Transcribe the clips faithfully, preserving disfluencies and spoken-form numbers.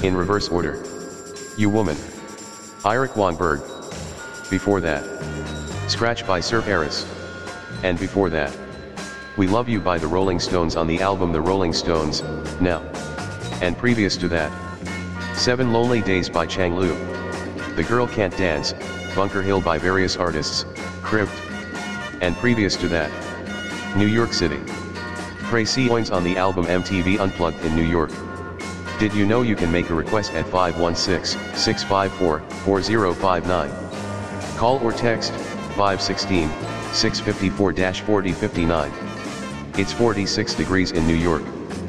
In reverse order. You Woman. Eric Wongberg. Before that. Scratch by Sir Paris. And before that. We Love You by the Rolling Stones on the album The Rolling Stones, Now. And previous to that. Seven Lonely Days by Chang Lu. The Girl Can't Dance, Bunker Hill by various artists, Crypt. And previous to that. New York City. Tracy Owens on the album M T V Unplugged in New York. Did you know you can make a request at five one six, six five four, four zero five nine? Call or text, five one six, six five four, four zero five nine. It's forty-six degrees in New York.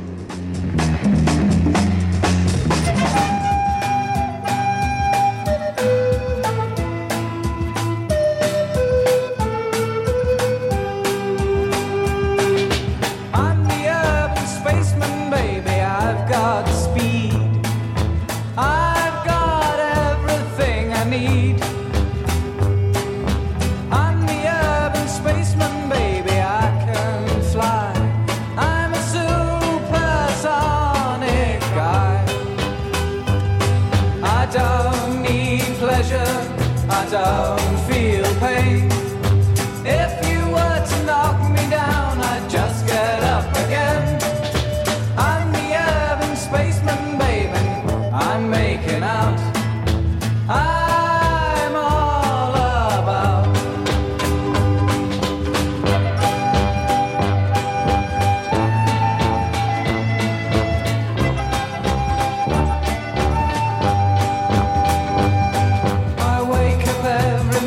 I don't feel pain. If you were to knock me down, I'd just get up again. I'm the urban spaceman, baby. I'm making out. I'm all about. I wake up every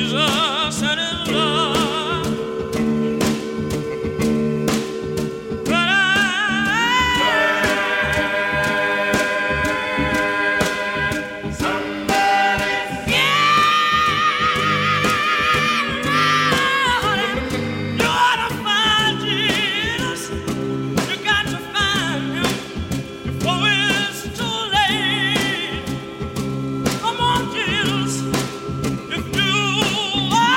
Jesus and his love. But I, somebody's yeah, you ought to find Jesus. You got to find him before it's too late. Come on, Jesus, if you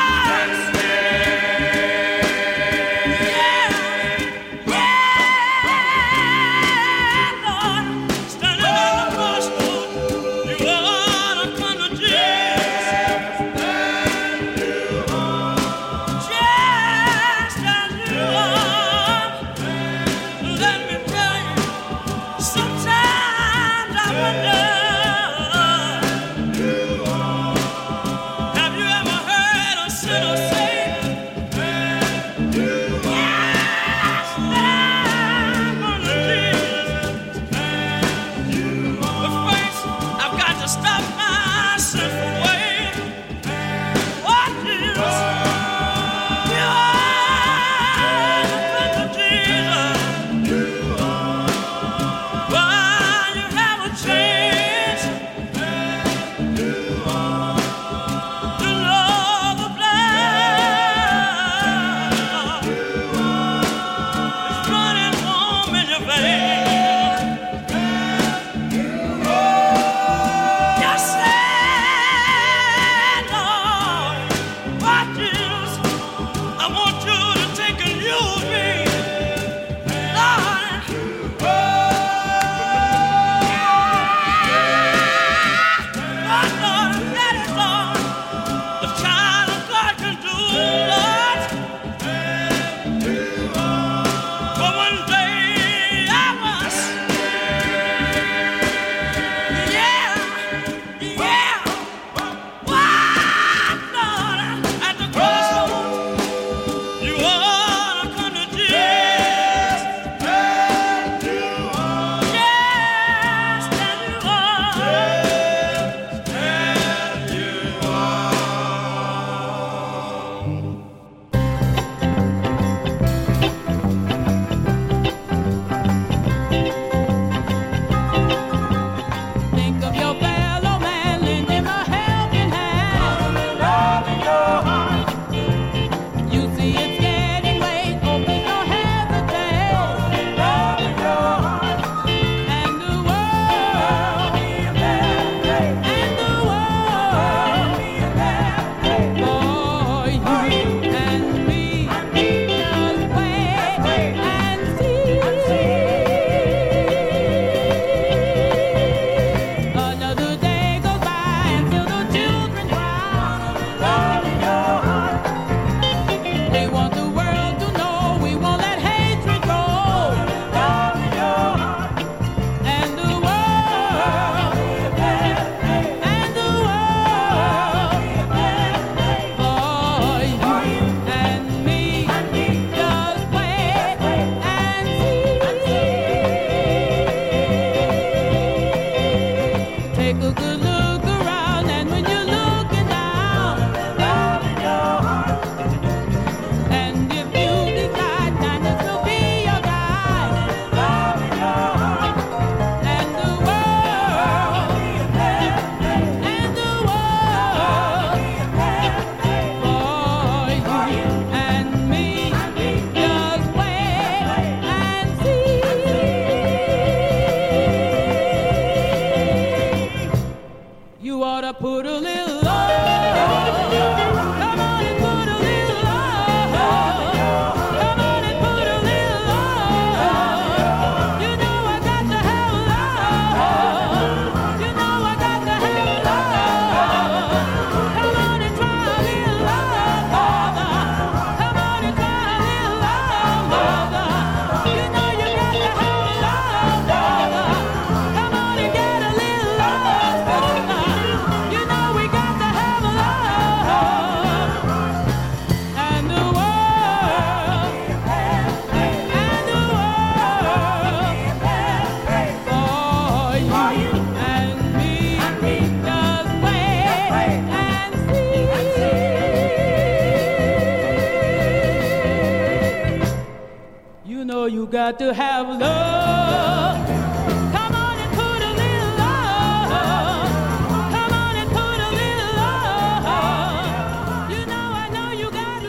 got to have love. Come on and put a little love. Come on and put a little love. You know I know you got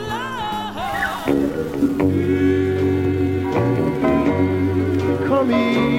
love. Come here.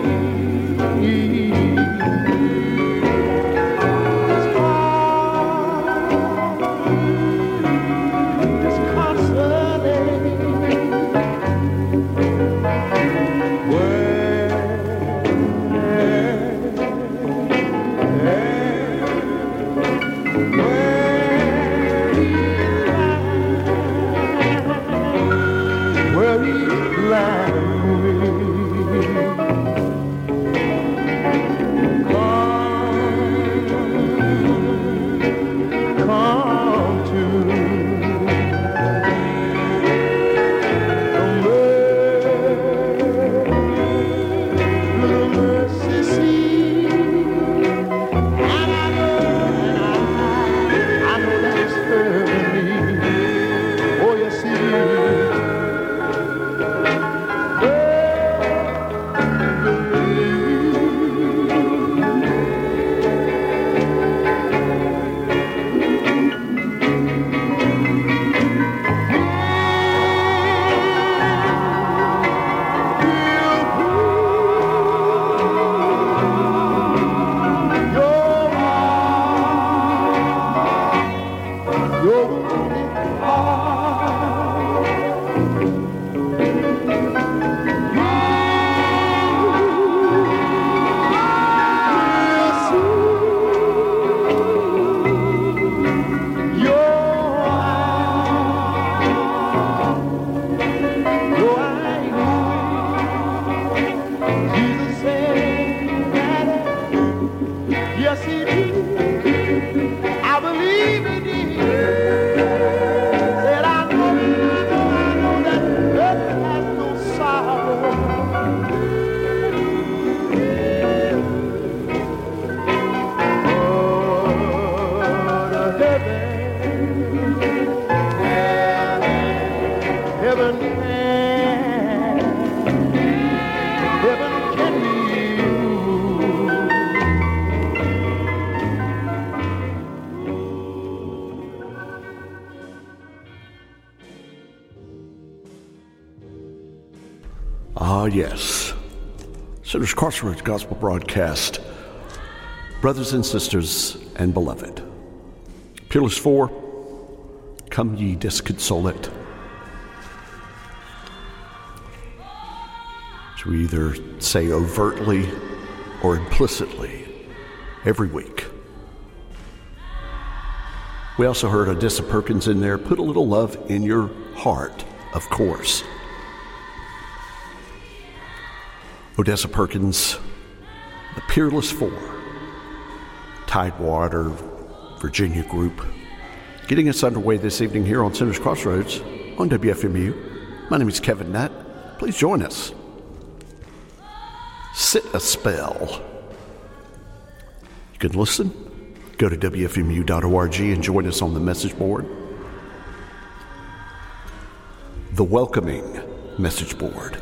Ah, yes. Sinners Crossroads Gospel Broadcast. Brothers and sisters and beloved. Peerless four, come ye disconsolate. As we either say overtly or implicitly every week. We also heard Odessa Perkins in there. Put a little love in your heart, of course. Odessa Perkins, the Peerless Four, Tidewater, Virginia group, getting us underway this evening here on Sinners Crossroads on W F M U. My name is Kevin Nutt. Please join us. Sit a spell. You can listen. Go to W F M U dot org and join us on the message board. The welcoming message board.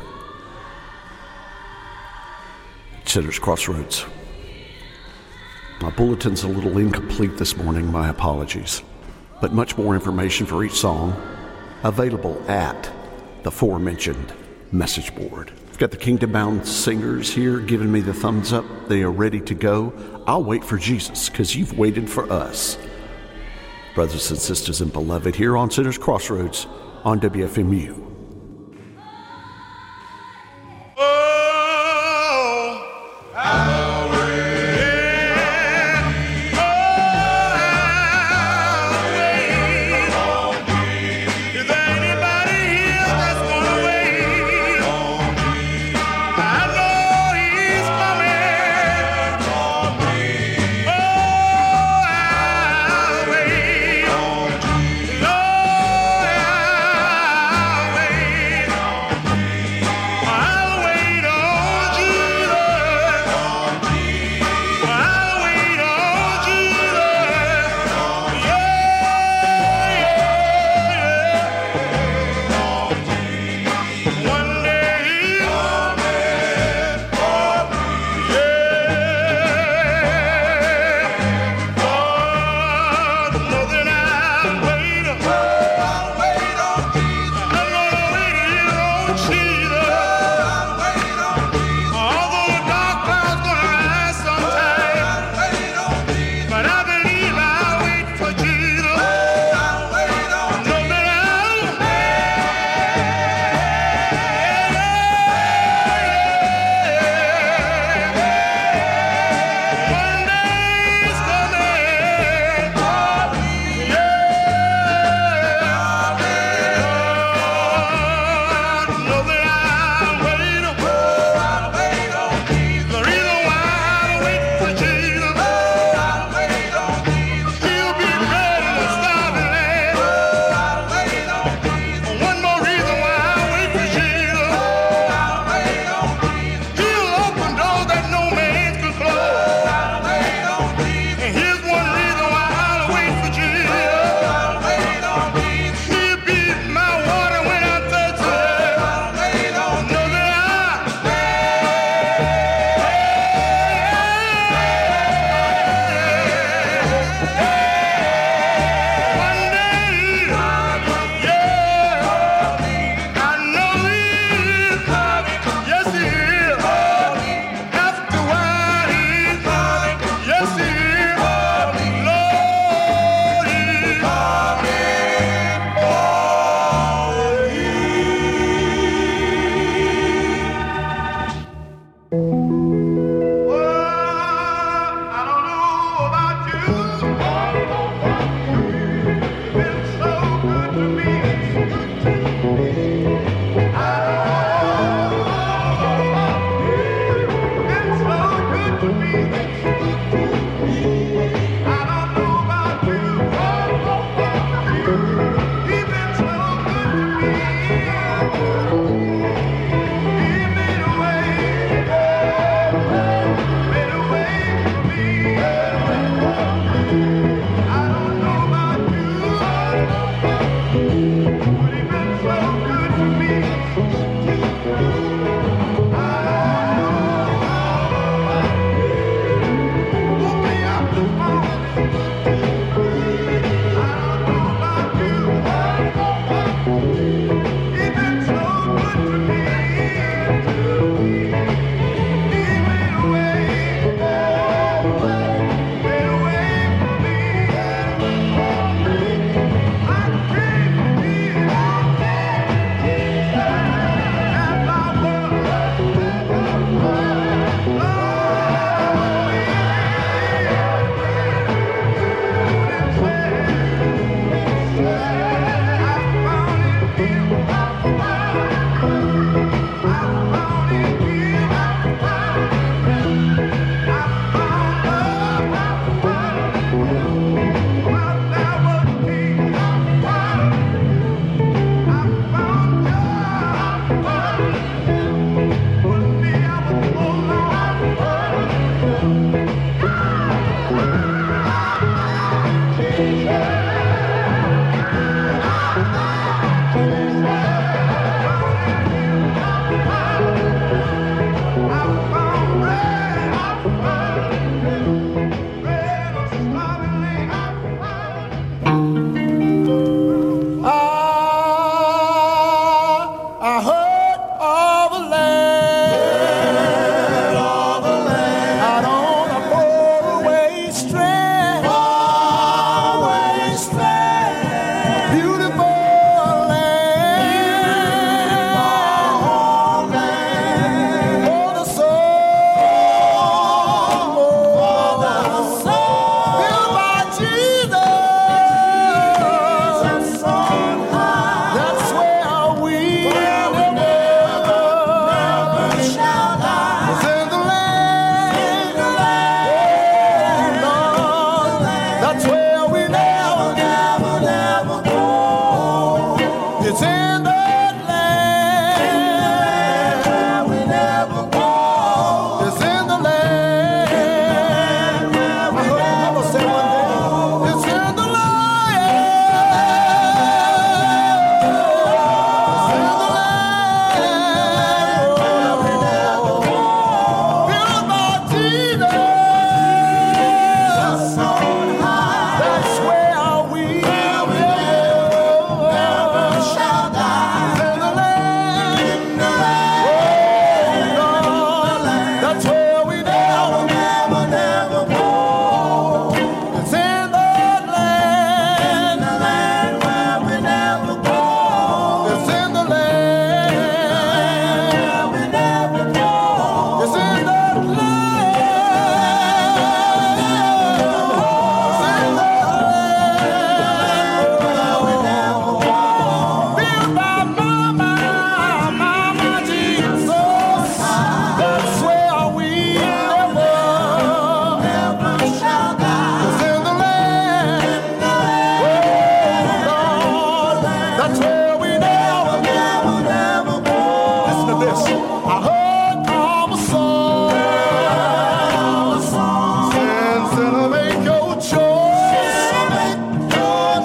Sinners Crossroads. My bulletin's a little incomplete this morning, my apologies. But much more information for each song available at the aforementioned message board. I've got the Kingdom Bound singers here giving me the thumbs up. They are ready to go. I'll wait for Jesus because you've waited for us. Brothers and sisters and beloved, here on Sinners Crossroads on W F M U. Away.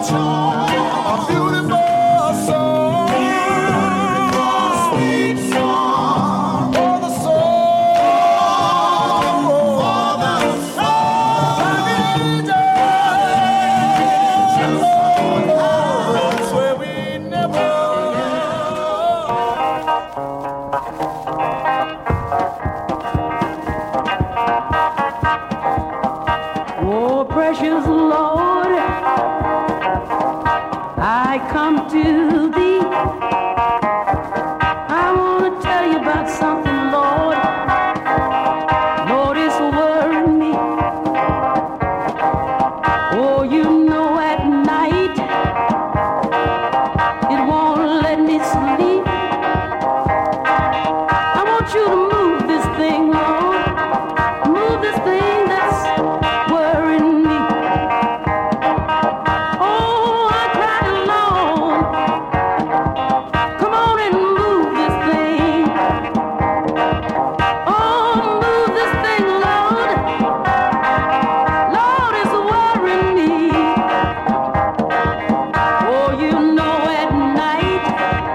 Oh, precious Lord, I come to thee. I want to tell you about something, Lord. Lord, it's worrying me. Oh, you know at night it won't let me sleep. I want you to move this thing, Lord. Move this thing that's worrying me. Oh, I cried alone. Come on and move this thing. Oh, move this thing, Lord. Lord, it's worrying me. Oh, you know at night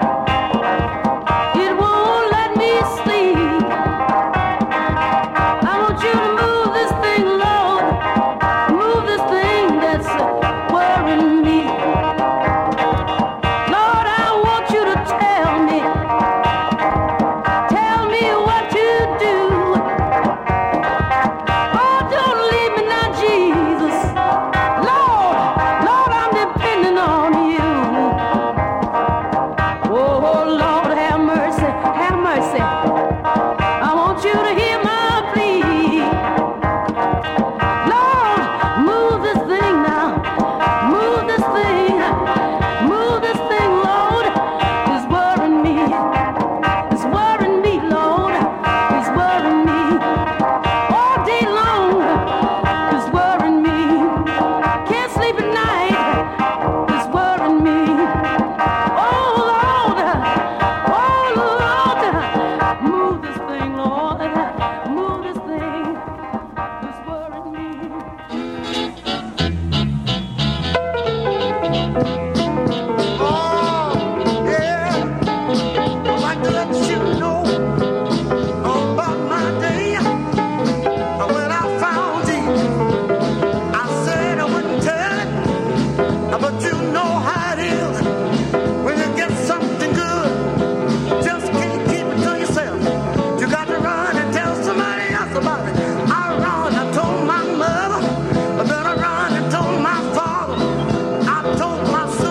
it won't let me sleep. I want you to move this thing, Lord. Move this thing that's worrying me. Lord, I want you to tell me, tell me what to do. Oh, don't leave me now, Jesus. Lord, Lord, I'm depending on you. Oh, Lord, have mercy, have mercy. I want you to hear my plea. Lord, move this thing now. Move this thing. Move this thing, Lord. It's worrying me. It's worrying me, Lord. It's worrying me. All day long. It's worrying me. Can't sleep at night. It's worrying me. Oh, Lord. Oh, Lord. Move this thing, Lord. Move this thing. It's worrying me. Oh, yeah. I'd like to let you know about my day when I found you. I said I wouldn't tell it, but you know how it is. When you get something good, just can't keep it to yourself. You got to run and tell somebody else about it. I run and told my mother, then I run and told my father. I told my sister.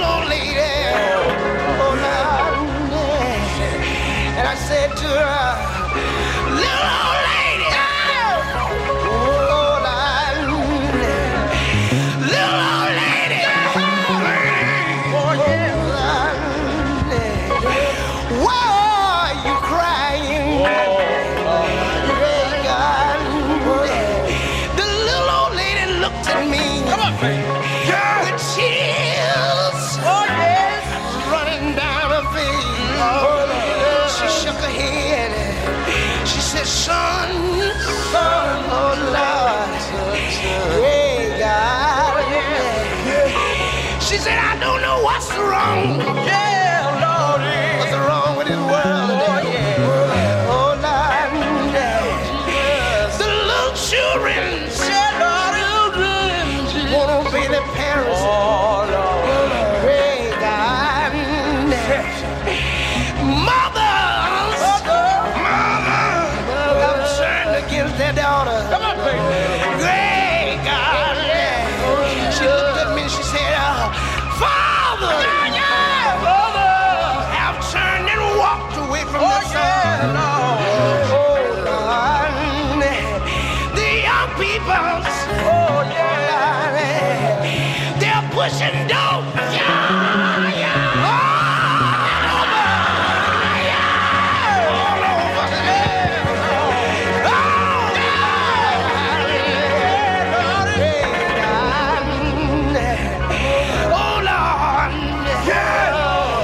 little old lady. Oh, Lord. And I said to her, little old lady. Oh, Lord. Little old lady. Oh, yeah. Why are you crying? Praise God. The little old lady looked at me. Come on, baby. With chills. Oh, yes. Running down her face. Oh, she shook her head. She said, son, son, oh, Lord. Hey, God. She said, I don't know what's wrong. Yeah, Lord. What's wrong with this world today? Oh, Lord. The little children won't obey their parents. Oh, Lord. Pray God. Mothers, mothers have turned against their daughters. Come on, baby. Great God. She looked at me and she said, uh, Father, Father, have turned and walked away from oh, the sun. Yeah, oh, Lord. The young people, oh, yeah, they're pushing dope. Yeah, yeah. All over. Yeah. All over. Yeah. Oh, yeah. Oh, Lord. Yeah.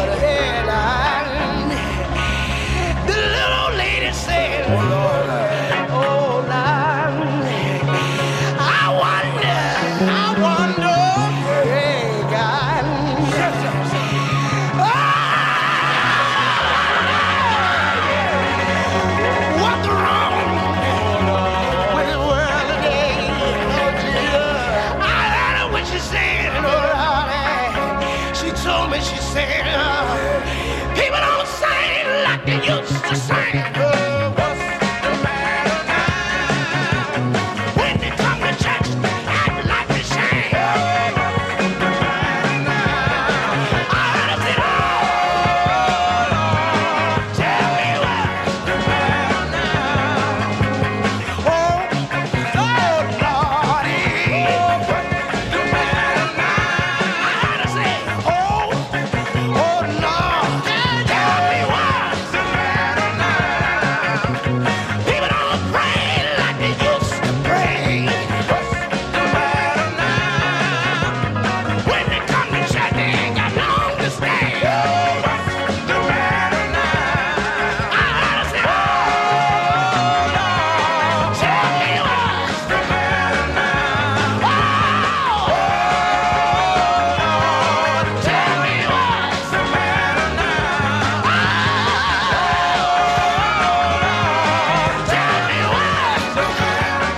Lord. The little lady said, oh, Lord. Oh, Lord. I wonder, I wonder, hey, God. Ah! What's wrong with the world today? I heard her when she said, oh, Lord. She told me, she said, uh, people don't sing like they used to sing. Oh, what's the matter now? When they come to church, act like they sing. Oh, what's the matter now? I heard her say, oh, Lord, tell me what's the matter now. Oh, oh, Lordy, what's the matter now? I heard her say, oh, oh, Lord, tell me what's the matter now. People don't pray like they used to pray. What's the matter now? When they come to church, they ain't got long to stay. Oh, what's the matter now? I heard her say, oh, Lord, tell me what's the matter now. Oh, Lord, tell me what's the matter now. Oh, Lord, tell me what's the matter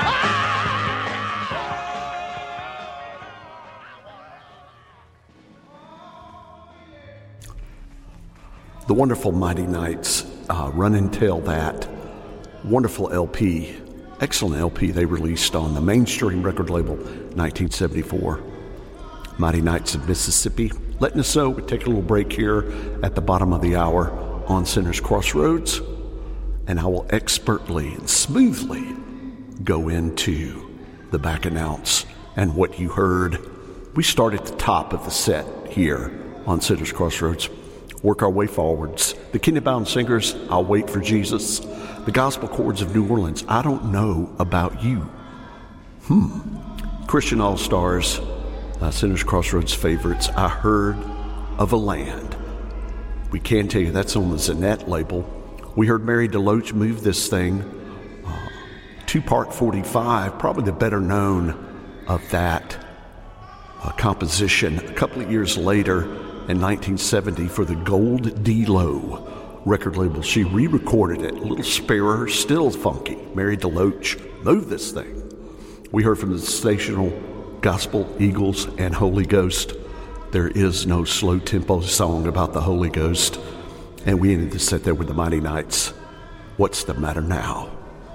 The wonderful Mighty Knights, uh, Run and Tell That. Wonderful L P, excellent L P they released on the Mainstream record label, nineteen seventy-four. Mighty Knights of Mississippi. Letting us know, we take a little break here at the bottom of the hour on Sinner's Crossroads, and I will expertly and smoothly go into the back announce and what you heard. We start at the top of the set here on Sinner's Crossroads, work our way forwards. The Kingdom Bound Singers, I'll Wait for Jesus. The Gospel Chords of New Orleans, I Don't Know About You. Hmm. Christian All-Stars, uh, Sinner's Crossroads favorites, I Heard of a Land. We can tell you that's on the Zanette label. We heard Mary DeLoach Move This Thing. Uh, two-part forty-five, probably the better known of that uh, composition. A couple of years later, in nineteen seventy, for the Gold D-Lo record label, she re-recorded it, a little sparer, still funky. Mary DeLoach, Move This Thing. We heard from the sensational Gospel Eagles and Holy Ghost, There Is No Slow Tempo Song About the Holy Ghost. And we ended the set there with the Mighty Knights, What's the Matter Now?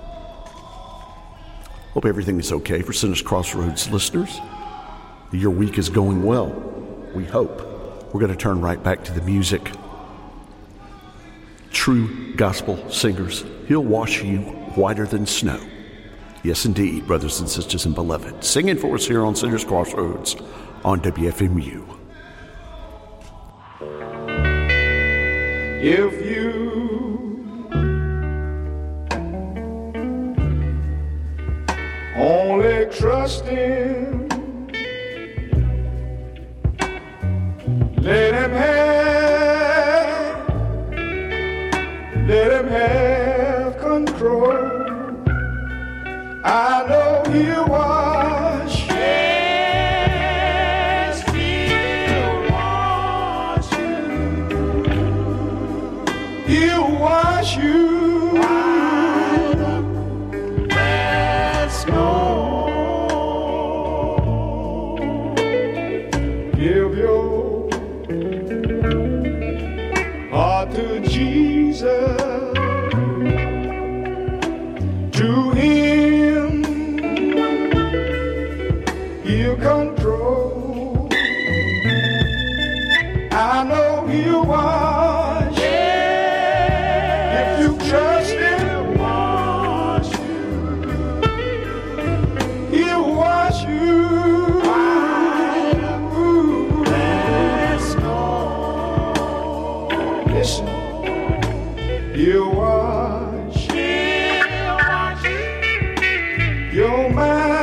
Hope everything is okay for Sinner's Crossroads listeners. Your week is going well, we hope. we're going to turn right back to the music. True gospel singers, he'll wash you whiter than snow. Yes, indeed, brothers and sisters and beloved. Singing for us here on Sinners Crossroads on W F M U. If you only trust Him, let Him have, let Him have control. I know He'll wash, yes, He'll wash you, He'll wash you white as snow. Give your heart to Jesus, to Him He'll control. I know He'll wash, yeah, if you trust Him, wash you. He'll wash you white as snow. Listen, He'll wash, He'll wash your mind.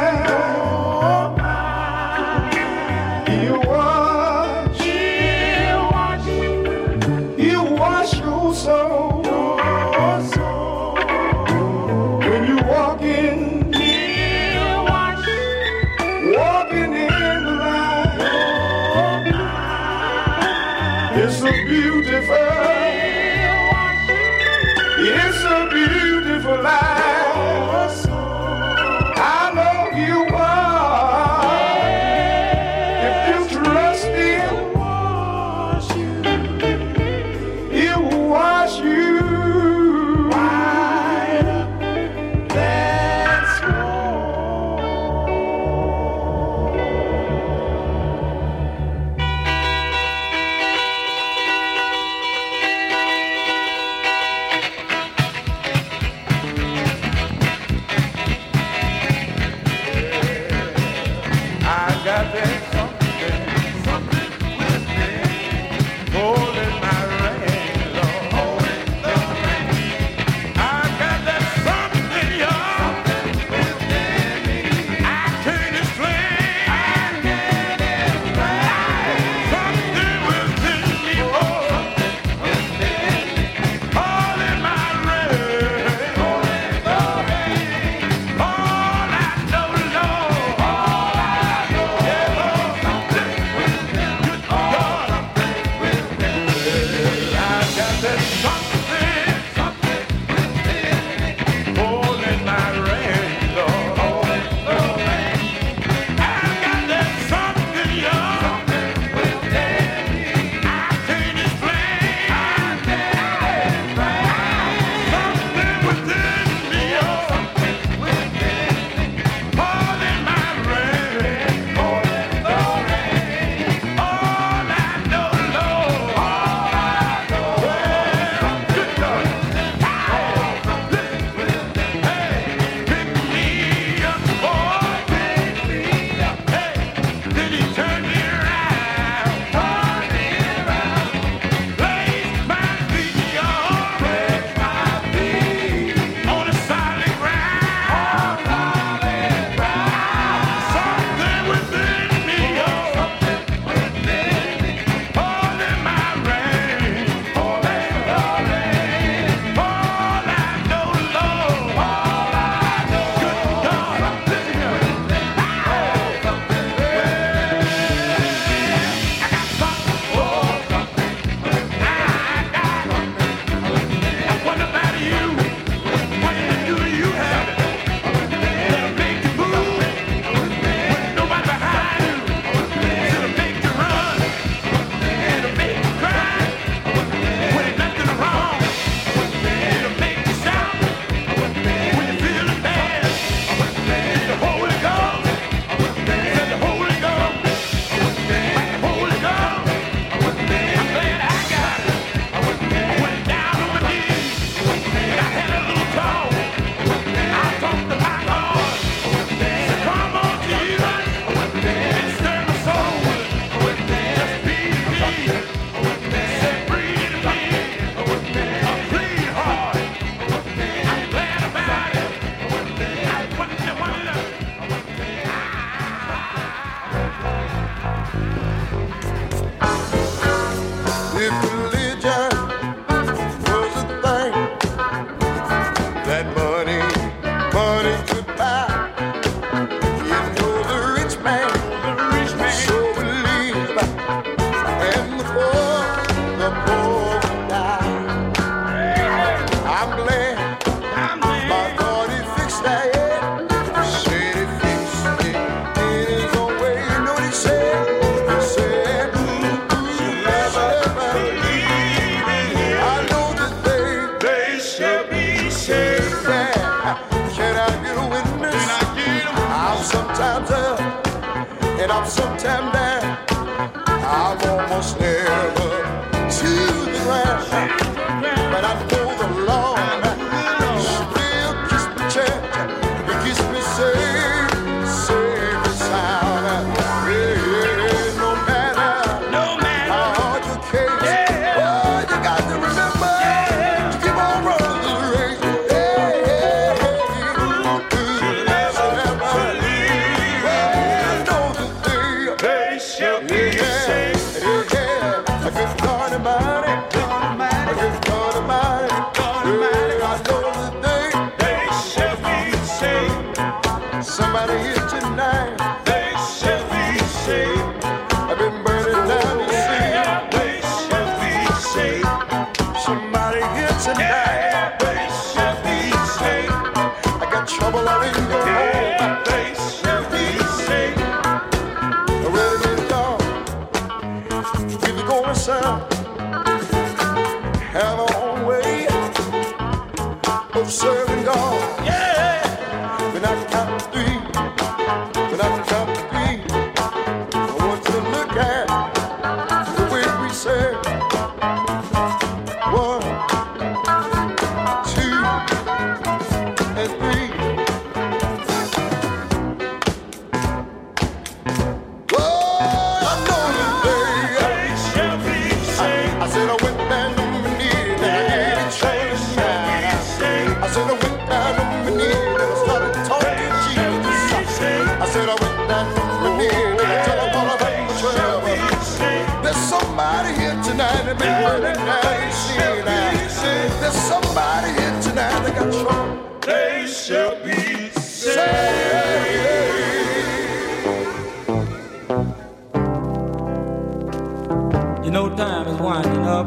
He'll wash, He'll wash, He'll wash your soul. Your soul. When you walk in, He'll wash, walking in the light. It's a beautiful, it's a beautiful life. I know you are. If you trust Him, He'll wash you white as snow. I'm so damn down, I'm almost never to the ground. But I know the Lord will kiss me church, He kiss me safe, safe and sound. Yeah, no matter, No matter. how hard your case, Yeah. oh, you got to remember to keep on running the race. Yeah, yeah, They shall be saved. yeah, I give God a money, I give God a money, yeah, I know that they, They shall be saved. somebody here tonight, They shall be saved. I've been burning down the sea, They shall be saved. somebody here tonight, They shall be saved. I got trouble all in your home, They shall be saved. where did it go? Keep it going, son, have our own way of serving God. Yeah. When I count to three, when I count to three, I want you to look at the way we say one, two, and three. Oh, I know today. They shall be saved. I said I went down on my knees and I needed change. I said I went down on my knees and I started talking to Jesus. I said I went down on my knees and I tell him all about the trouble. There's somebody here tonight that been burning down the scene. There's somebody here tonight that got trouble. They shall be saved. Say, You know, time is winding up.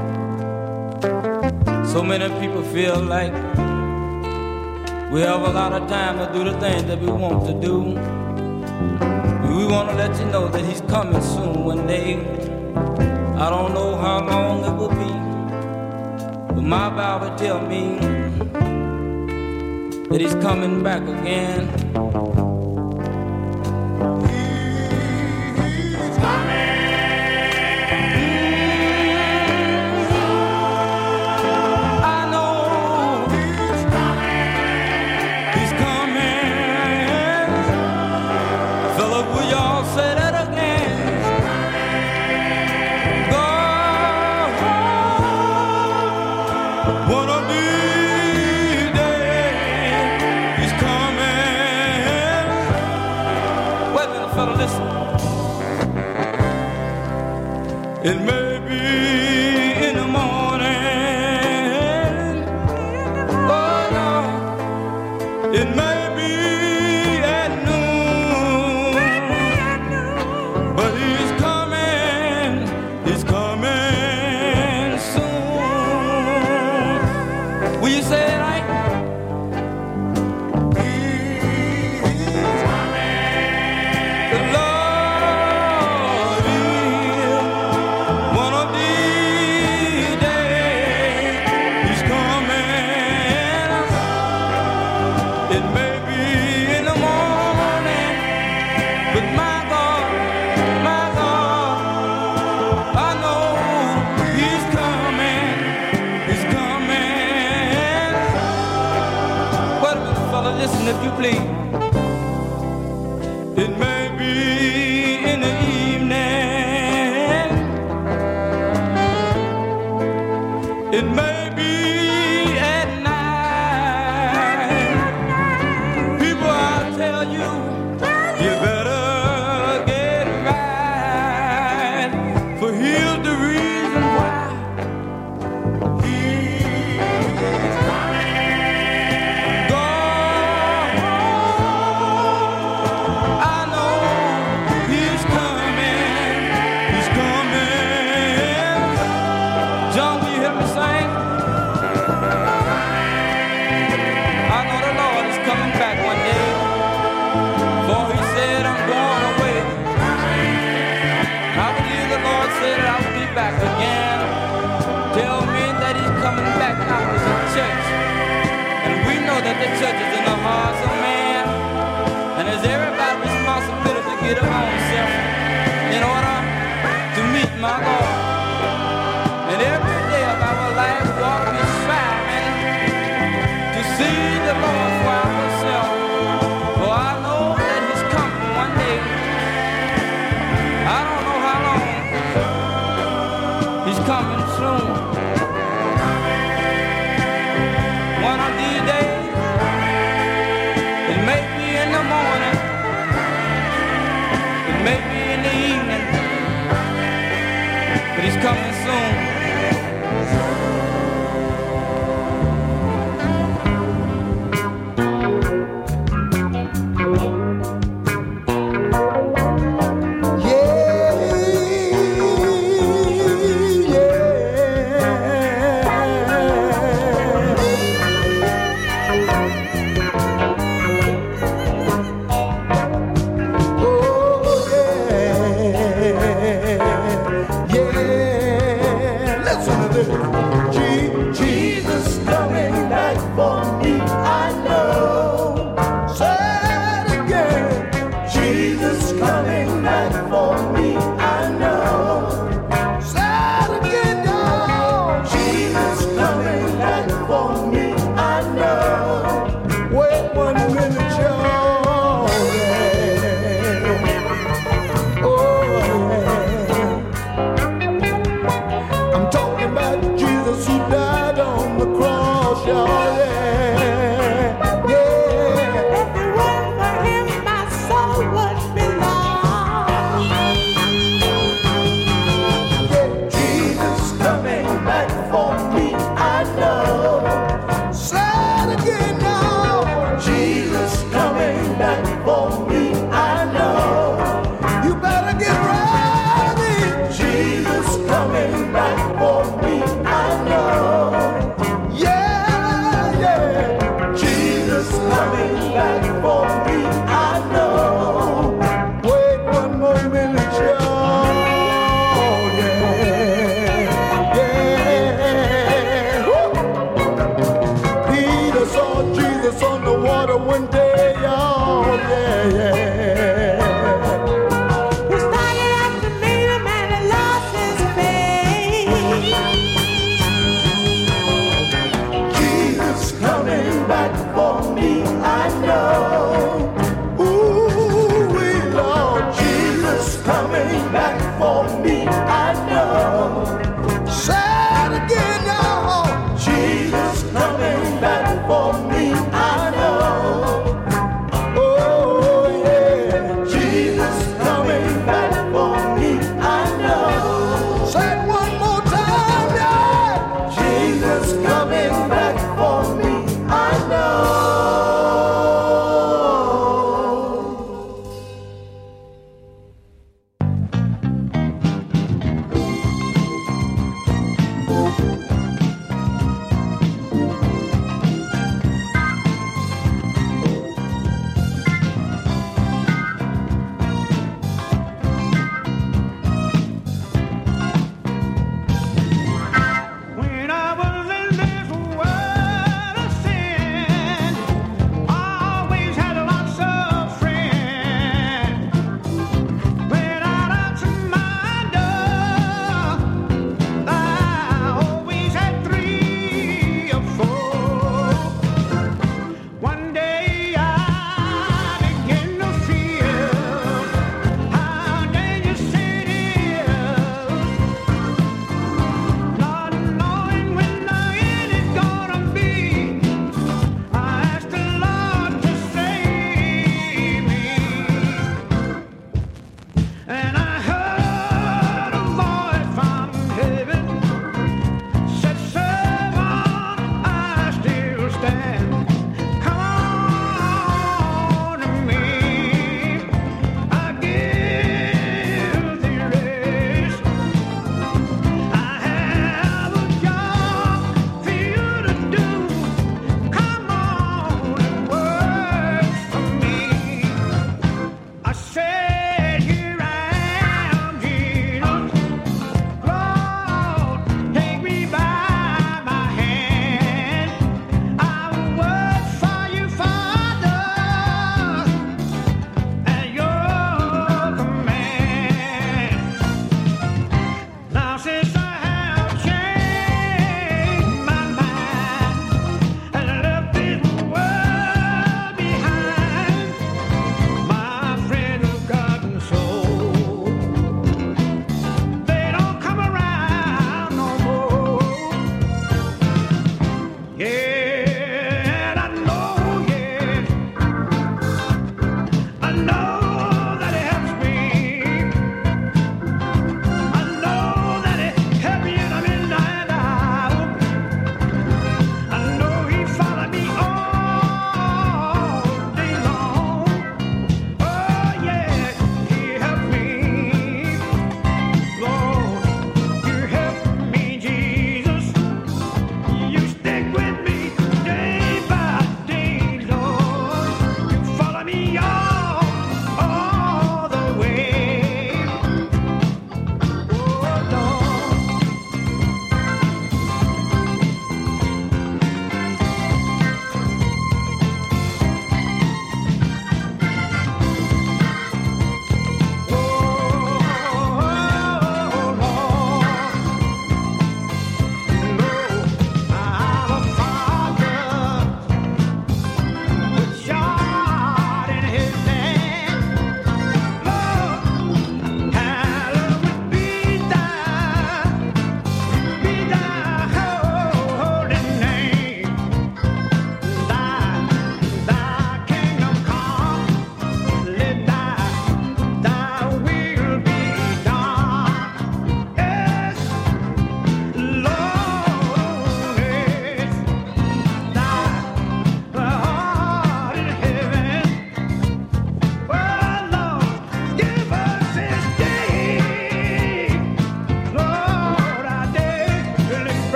So many people feel like we have a lot of time to do the things that we want to do. We want to let you know that He's coming soon one day. I don't know how long it will be, but my Bible tell me that He's coming back again. I know He's coming. Philip, will y'all say that again? God, one of these days He's coming. Wait a minute, fella, listen. It may be in the morning. Oh no, it may be at noon. But He's coming, He's coming soon. Will you say it right? The Lord is one of these days. He's coming. It may be in the morning, but my God, my God, I know He's coming. He's coming. Wait a minute, fella, listen if you please. It may be in the evening. It may be at night. People, I'll tell you, you better get right. For here's the reason why. He's coming. God, I know He's coming. He's coming. John, will you help me sing? I know the Lord is coming back one day. For He said, I'm going away. I believe the Lord said I will be back again. Tell me that He's coming back after the church. And we know that the church is in the hearts of man. And it's everybody's responsibility to get upon himself in order to meet my God. And every day of our life we ought to be striving to see the Lord for ourselves. For I know that he's coming one day. I don't know how long. He's coming soon. One of these days, it may be in the morning, it may be in the evening, but he's coming soon.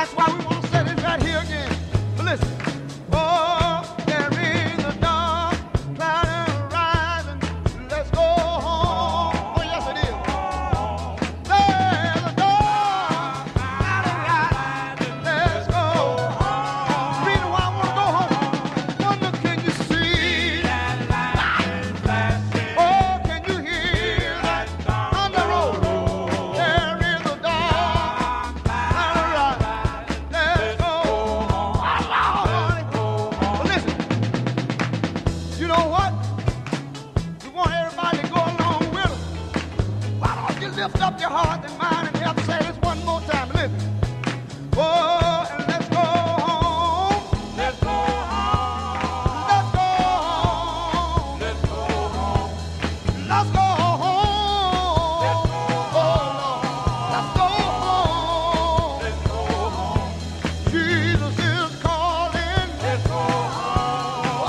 That's why we want to say this right here again. But listen. Oh, there is a dark cloud horizon. Let's go home. Oh, yes, it is. There's a dark cloud horizon. Let's go home. The reason why I want to go home. Wonder, can you see that light? Oh, can you hear that on the road? There is a dark cloud horizon. Let's go home. But listen, you know what? We want everybody to go along with us. Why don't you lift up your heart and mind and help say this one more time? Listen. Oh, and let's go home. Let's go home. Let's go home. Let's go home. Let's go home. Oh, Lord. Let's go home. Let's go home. Jesus is calling. Let's go home.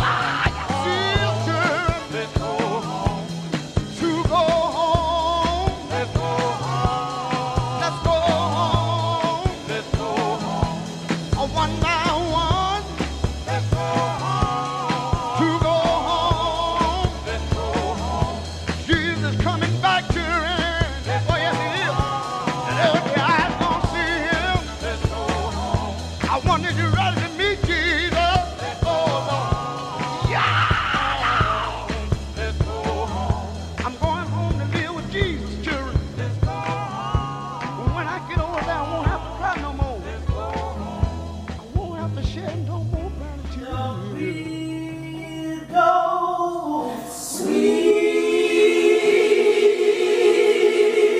Let's go home. To go home. Let's go home. Let's go home. Let's go home. A one by one. Let's go home. To go home. Let's go home. Jesus coming back to reign. Oh, yes, he is. And every eye's gonna see him. Let's go home. I wonder if you're ready to meet Jesus. Let's go home. Yeah. Let's go home. I'm going home to live with Jesus, children. Let's go home. When I get over there, I won't have to cry no more. Let's go home. I won't have to shed no more blood tears. Go, sweet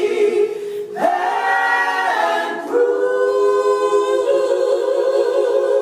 and true.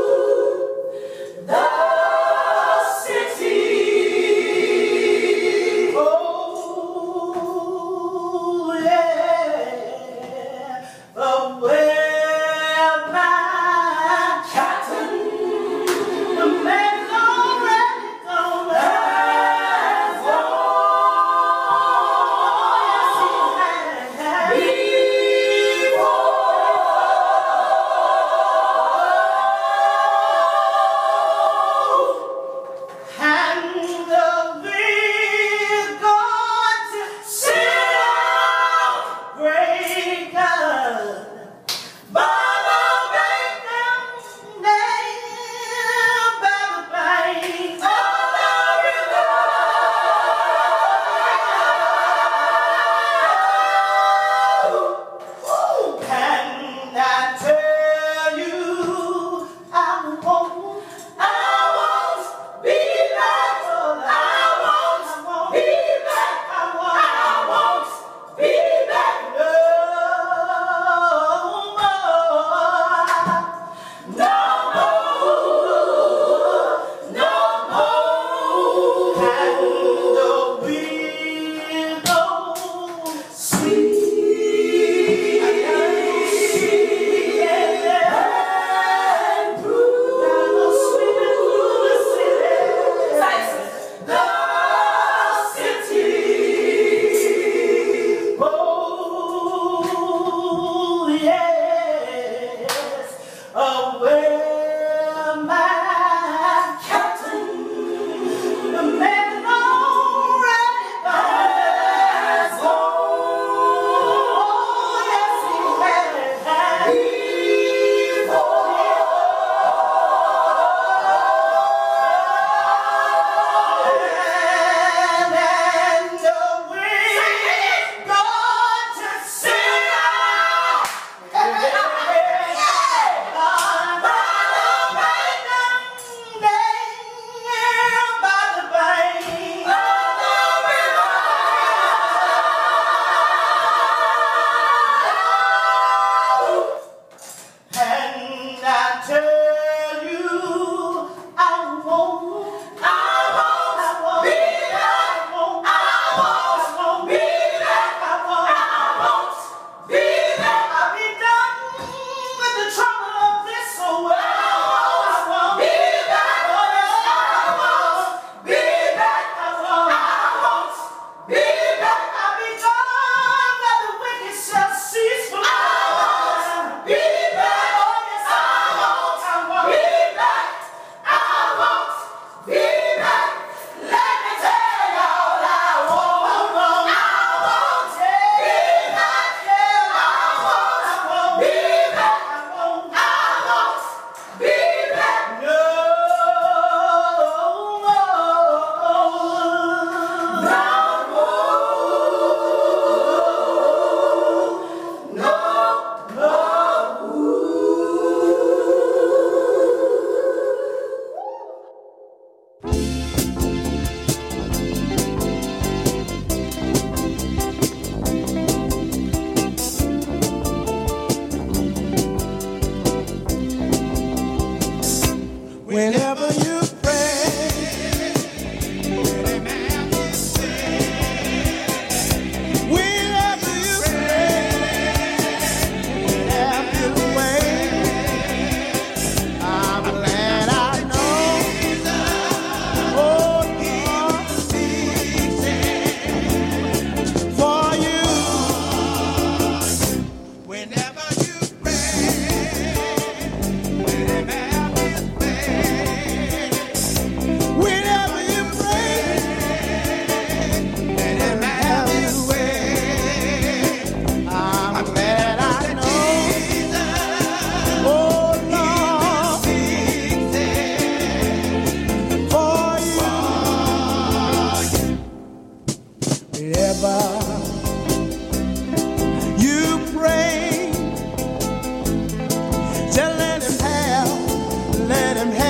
Whenever you pray, whenever you pray, have your way. I'm glad I know. Oh, Lord, for you. Whenever you pray, whenever Whenever you pray, let him have his way. I'm glad I know, oh Lord, for you. Whenever you pray, just let him have, let him have.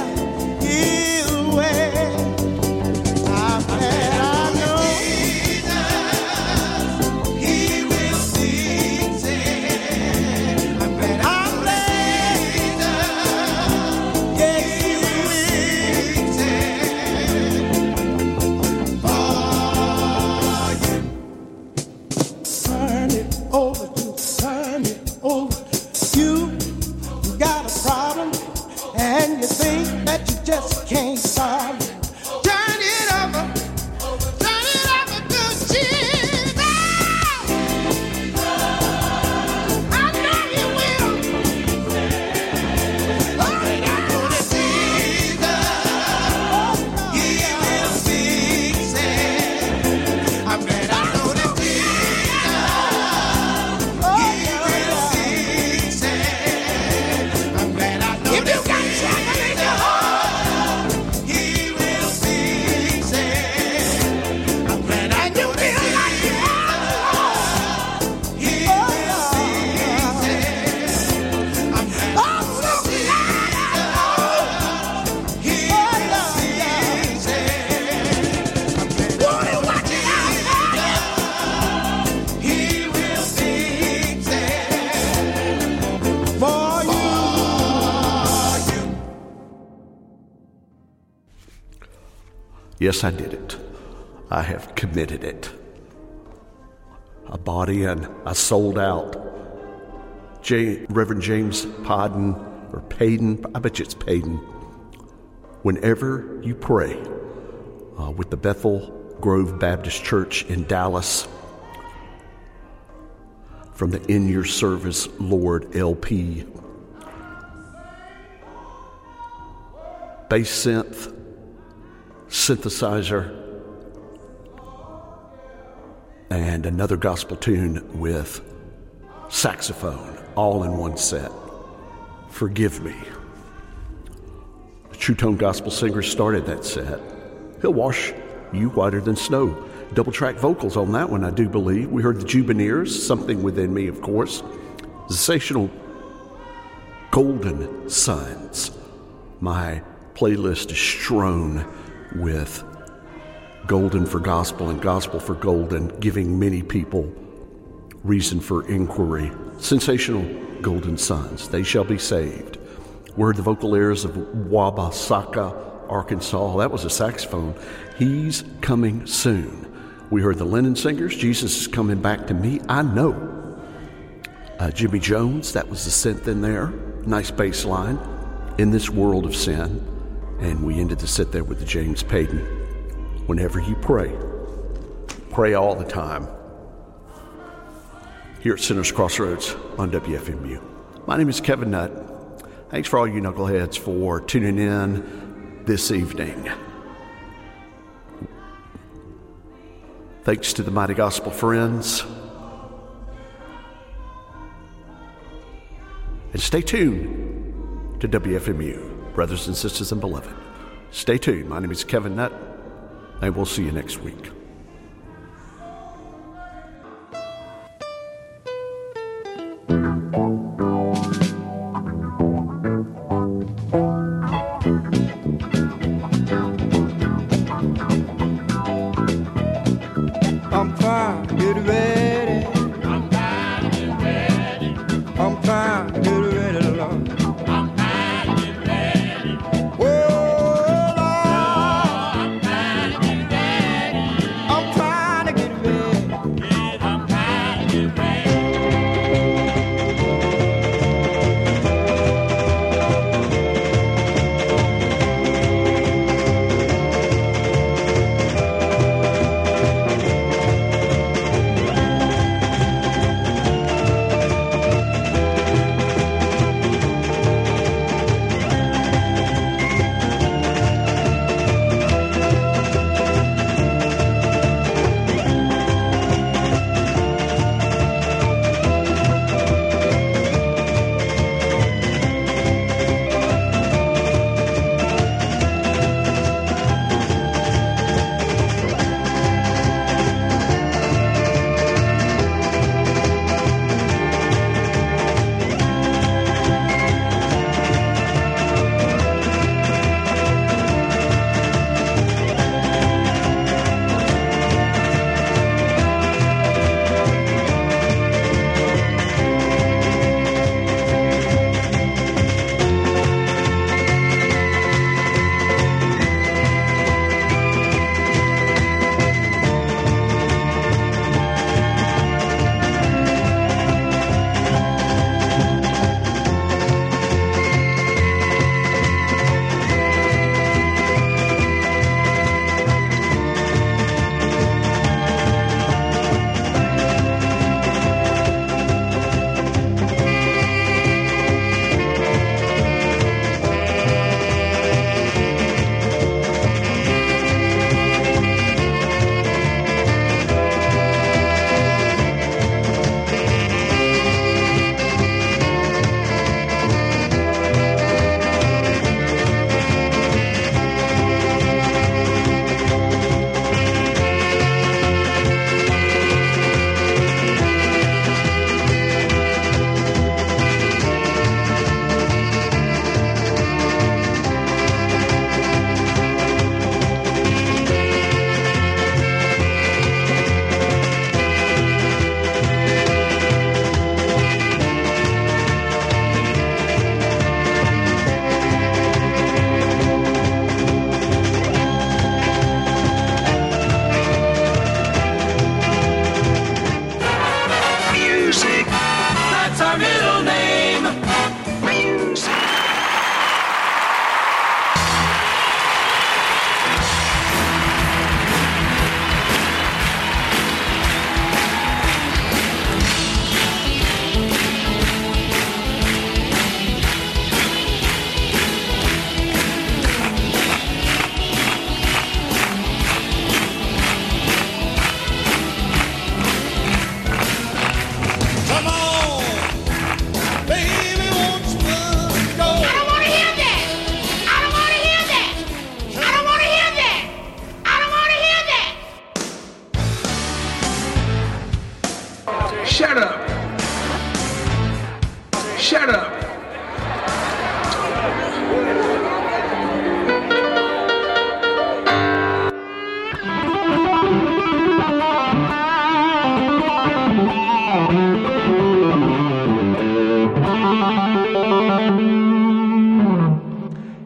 Yes, I did it. I have committed it. A body and I sold out. J- Reverend James Podden, or Payden, I bet you it's Payden. Whenever you pray uh, with the Bethel Grove Baptist Church in Dallas, from the In Your Service, Lord L P, bass synth, synthesizer, and another gospel tune with saxophone, all in one set. Forgive Me. The True Tone Gospel Singer started that set. He'll wash you whiter than snow. Double track vocals on that one, I do believe. We heard the Jubineers, Something Within Me, of course. Sensational Golden Sons. My playlist is strewn with Golden for Gospel and Gospel for Golden, giving many people reason for inquiry. Sensational Golden Sons, They Shall Be Saved. We heard the vocal airs of Wabasaka, Arkansas. That was a saxophone. He's Coming Soon. We heard the Lennon Singers, Jesus Is Coming Back to Me, I Know. Uh, Jimmy Jones, that was the synth in there. Nice bass line. In This World of Sin. And we ended the set there with the James Payden. Whenever you pray, pray all the time. Here at Sinners Crossroads on W F M U. My name is Kevin Nutt. Thanks for all you knuckleheads for tuning in this evening. Thanks to the Mighty Gospel Friends. And stay tuned to W F M U, brothers and sisters and beloved. Stay tuned. My name is Kevin Nutt, and we'll see you next week. I'm trying to get ready. I'm trying to get ready. I'm trying to get ready, Lord. I'm trying to get ready.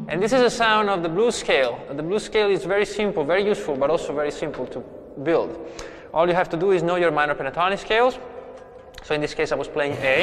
And this is a sound of the blues scale. The blues scale is very simple, very useful, but also very simple to build. All you have to do is know your minor pentatonic scales. So in this case, I was playing A.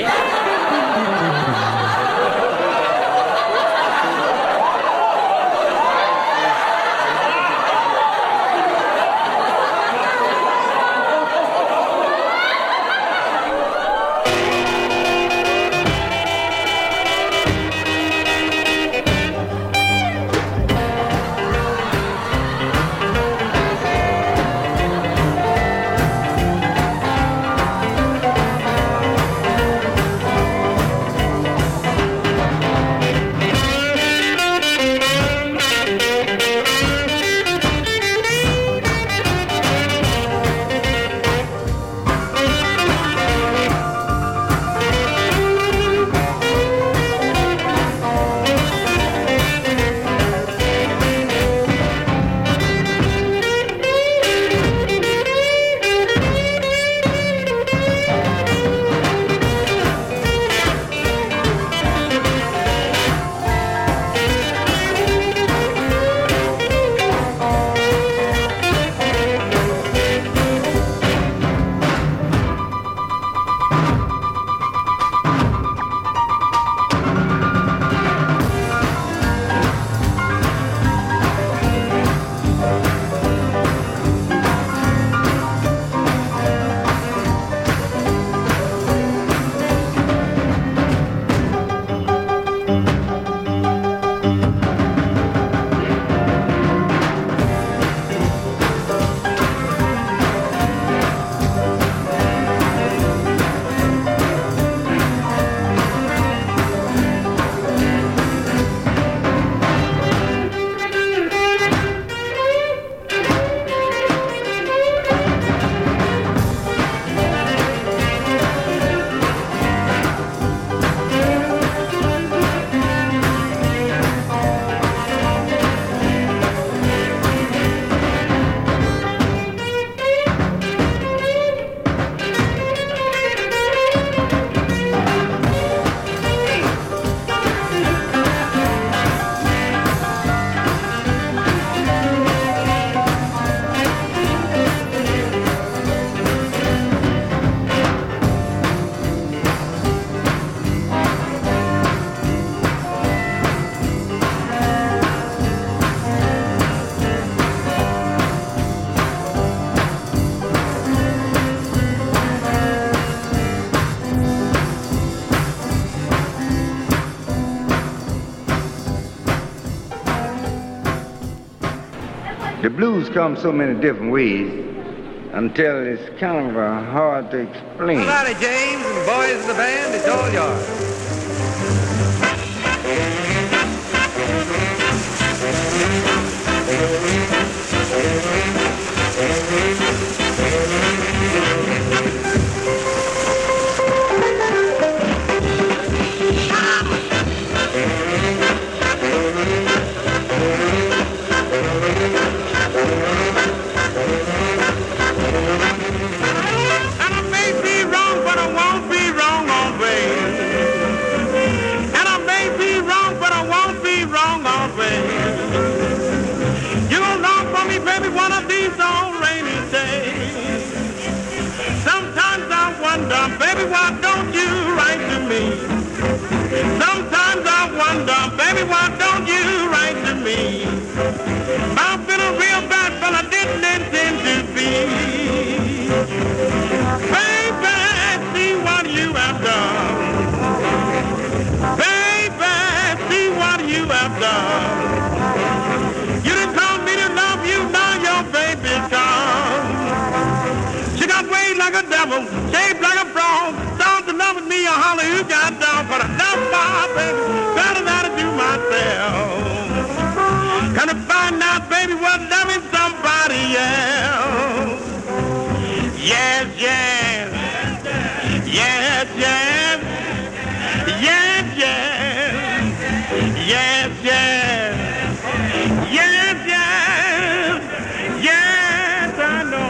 The blues come so many different ways until it's kind of uh, hard to explain. Well, howdy, James and boys in the band, it's all yours. Baby, why don't you write to me? Sometimes I wonder, baby, why don't you write to me? I've been a real bad fella, didn't intend to be. Baby, see what you have done. Baby, see what you have done. You done told me to love you, now your baby's gone. She got weighed like a devil, shaped like a frog. Don't to love me, I holler, you got down. But I love my baby better than I do myself. Gonna find out, baby, what loving somebody else. Yes, yes. Yes, yes. Yes, yes. Yes, yes. Yes, yes. Yes, I know.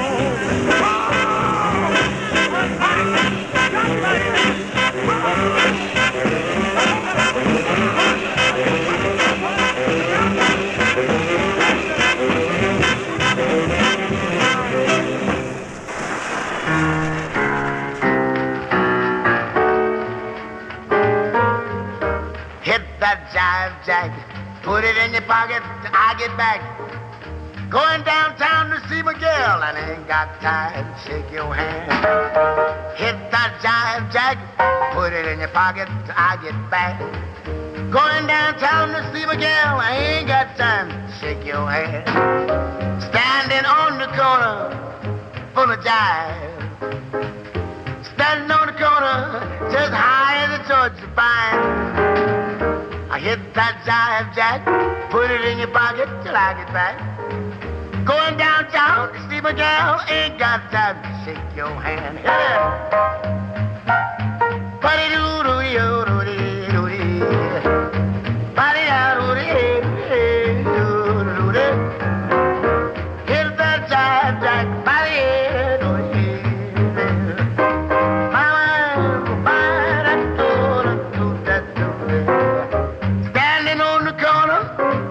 Oh. put it in your pocket till I get back. Going downtown to see my girl, and I ain't got time to shake your hand. Hit that jive jack, put it in your pocket till I get back. Going downtown to see my girl, I ain't got time to shake your hand. Standing on the corner, full of jive. Standing on the corner, just high as a Georgia pine. I hit that jive jack, put it in your pocket till I get back. Going downtown to see my gal, ain't got time to shake your hand. Hit it! Ba-de-doo-doo-doo-doo-dee-doo-dee. Ba-de-da-doo-dee-doo-doo-dee. Hit that jive jack, ba-de-doo-dee. Standing on the corner,